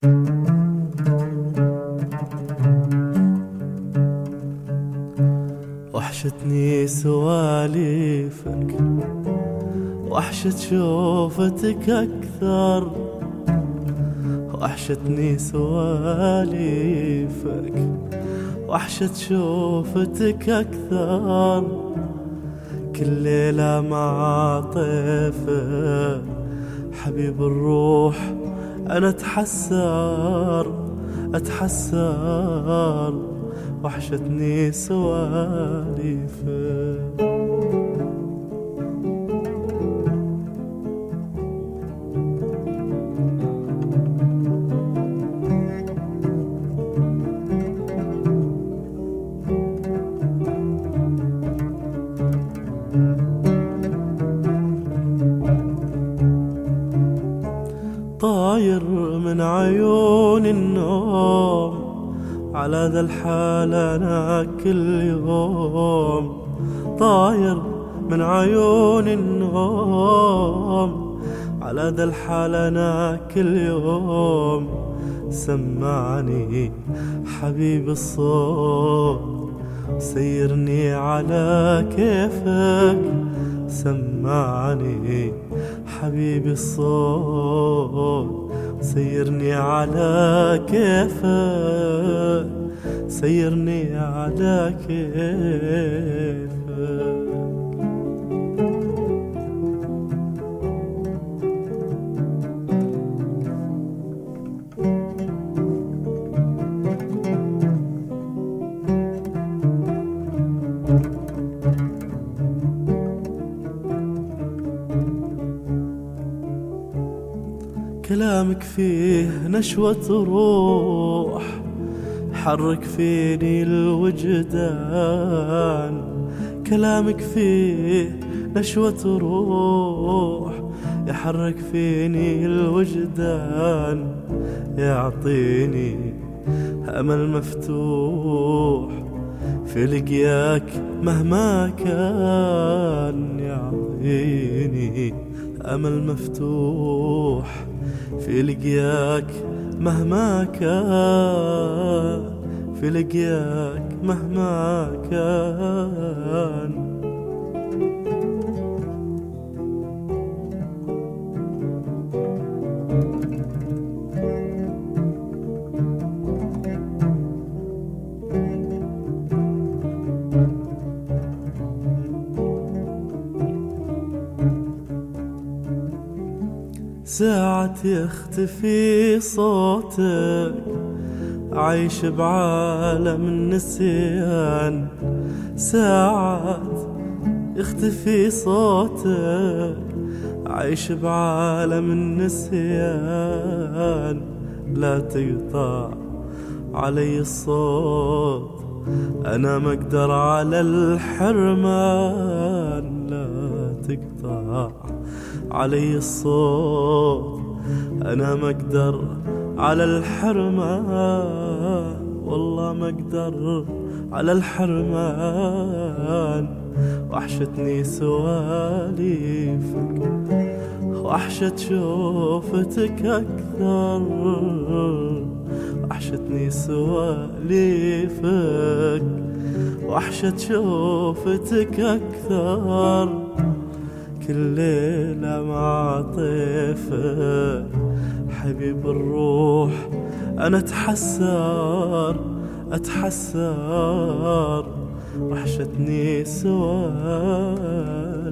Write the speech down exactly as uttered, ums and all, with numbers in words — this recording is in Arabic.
وحشتني سواليفك، وحشت شوفتك أكثر. وحشتني سواليفك، وحشت شوفتك أكثر. كل ليلة مع طيفك حبيب الروح أنا أتحسر أتحسر. وحشتني سواليفك. طاير من عيون النوم على ذا الحال أنا كل يوم. طاير من عيون النوم على ذا الحال أنا كل يوم. سمعني حبيب الصوت، سيرني على كيفك. سمعني حبيبي الصوت، سيرني على كيفك. سيرني على كيفك. كلامك فيه نشوة روح، حرك فيني الوجدان. كلامك فيه نشوة روح، يحرك فيني الوجدان. يعطيني أمل مفتوح في لقياك مهما كان. يعطيني أمل مفتوح في لقياك مهما كان. في لقياك مهما كان. ساعة يختفي صوتك، عايش بعالم النسيان. ساعة يختفي صوتك، عايش بعالم النسيان. لا تقطع علي الصوت، أنا ما أقدر على الحرمان. لا تقطع علي الصوت، أنا ما أقدر على الحرمان. والله ما أقدر على الحرمان. وحشتني سواليفك، وحشت شوفتك أكثر. وحشتني سواليفك، وحشت شوفتك أكثر. كل ليلة مع طيفك حبيب الروح أنا أتحسر أتحسر. وحشتني سواك.